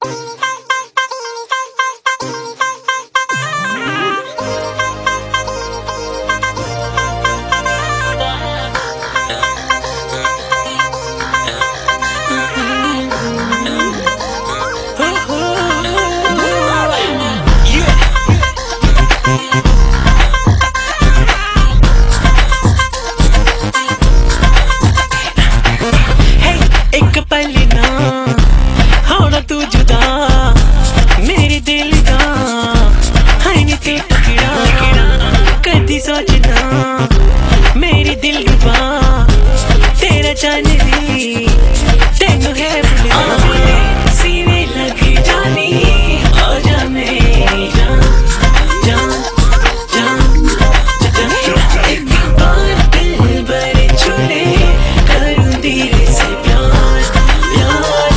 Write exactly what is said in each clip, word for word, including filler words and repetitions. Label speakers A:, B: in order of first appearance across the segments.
A: सोचना मेरी दिल रुबा तेरा चांदनी तेनू है बुला सीने लग जानी आजा मेरी जान जान जान जान एक बार दिल भर छूले करूं दिल से प्यार प्यार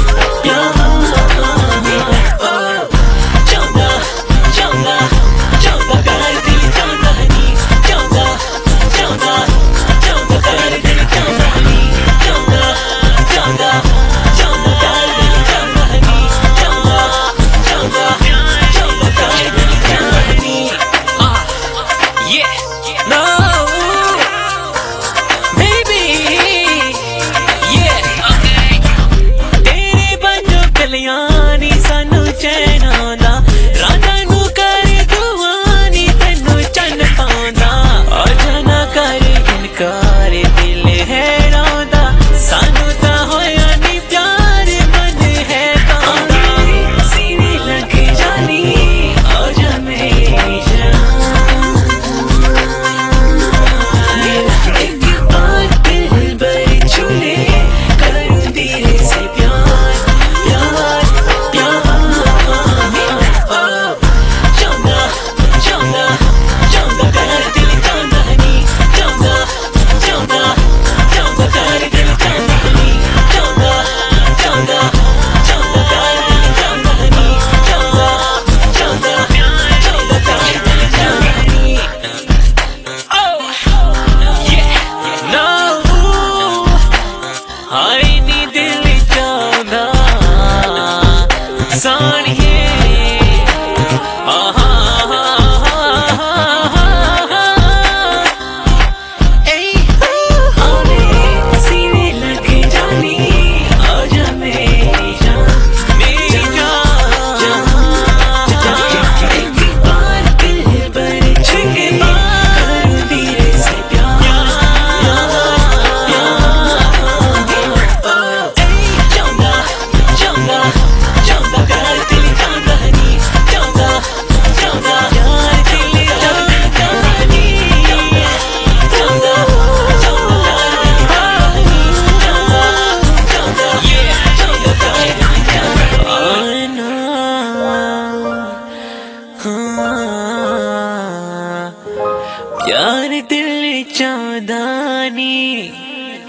A: प्यार चांदा चांदा चांदा कर दिल चांदा नी चांदा चांदा चांदा कर दिल चांदा नी चांदा चांदा चांदा कर दिल चांदा नी चांदा चांदा चांदा कर दिल चांदा नी yeah no baby yeah okay तेरे बनो कल्याणी सानू चैन आंदा राधा नू करे दुआनी तेनू चन्न पांदा आजा ना कर इनकार दिल है रौंदा सानू ता होया नी प्यार मन है तांदा सीने लग जानी आजा मेरी जान एक बार दिल भर छूले करूं दिल से प्यार प्यार प्यार चांदा चांदा चांदा कर दिल चांदा नी चांदा चांदा चांदा कर दिल चांदा नी चांदा चांदा चांदा कर दिल चांदा नी चांदा चांदा चांदा कर दिल चांदा नी oh yeah no हाय नी दिल चांदा सानिए आहा सीने लग जानी आजा मेरी जान मेरी जान एक बार दिल भर छूले करूं दिल से प्यार चांदा चांदा चांदा कर दिल चांदा नी चांदा चांदा यार दिल चांदा नी चांदा चांदा कर दिल चांदा नी चांदा चांदा yeah चांदा कर दिल चांदा आना हाँ प्यार दिल चांदा नी